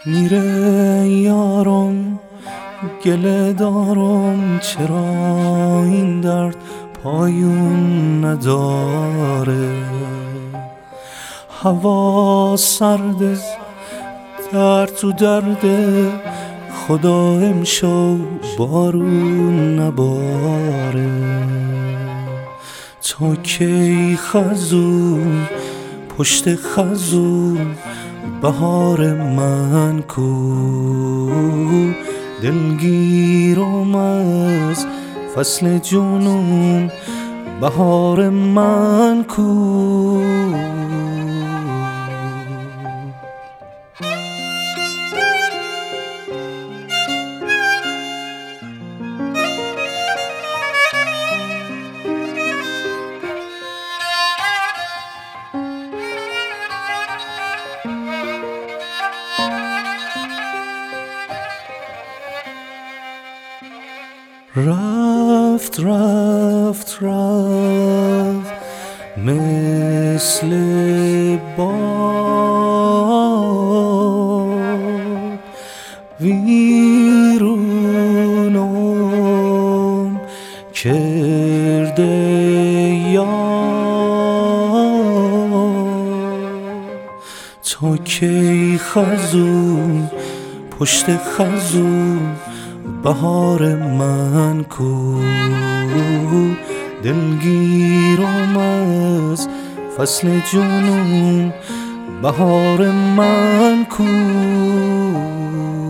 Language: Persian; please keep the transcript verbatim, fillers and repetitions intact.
میره یارم گله دارم، چرا این درد پایون نداره؟ هوا سرده، درد تو درده، خدا امشب بارون نباره. تا کی خزون پشت خزون، بهار من کو؟ دلگیرم از فصل جنون، بهار من کو؟ رفت رفت رفت مثل باد، ویرونم کرده یاد. تا کی خزون پشت خزون، بهار من کو؟ دلگیرم از فصل جنون، بهار من کو؟